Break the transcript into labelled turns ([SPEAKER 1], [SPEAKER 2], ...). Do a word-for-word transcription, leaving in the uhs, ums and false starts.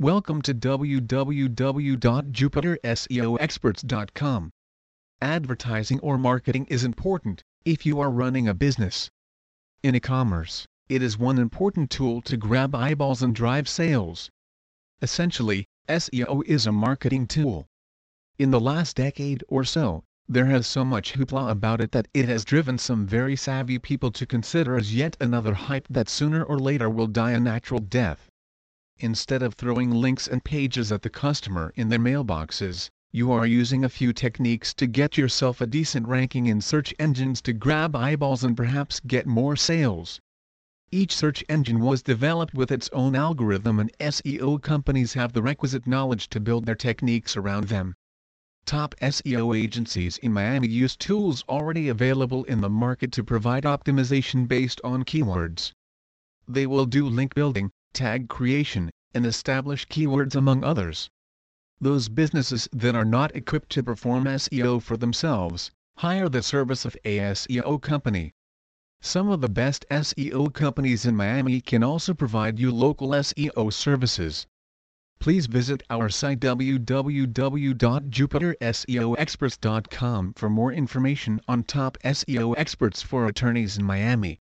[SPEAKER 1] Welcome to w w w dot jupiter S E O experts dot com. Advertising or marketing is important if you are running a business. In e-commerce, it is one important tool to grab eyeballs and drive sales. Essentially, S E O is a marketing tool. In the last decade or so, there has so much hoopla about it that it has driven some very savvy people to consider as yet another hype that sooner or later will die a natural death. Instead of throwing links and pages at the customer in their mailboxes, you are using a few techniques to get yourself a decent ranking in search engines to grab eyeballs and perhaps get more sales. Each search engine was developed with its own algorithm, and S E O companies have the requisite knowledge to build their techniques around them. Top S E O agencies in Miami use tools already available in the market to provide optimization based on keywords. They will do link building, tag creation, and establish keywords among others. Those businesses that are not equipped to perform S E O for themselves, hire the service of a S E O company. Some of the best S E O companies in Miami can also provide you local S E O services. Please visit our site w w w dot jupiter S E O experts dot com for more information on top S E O experts for attorneys in Miami.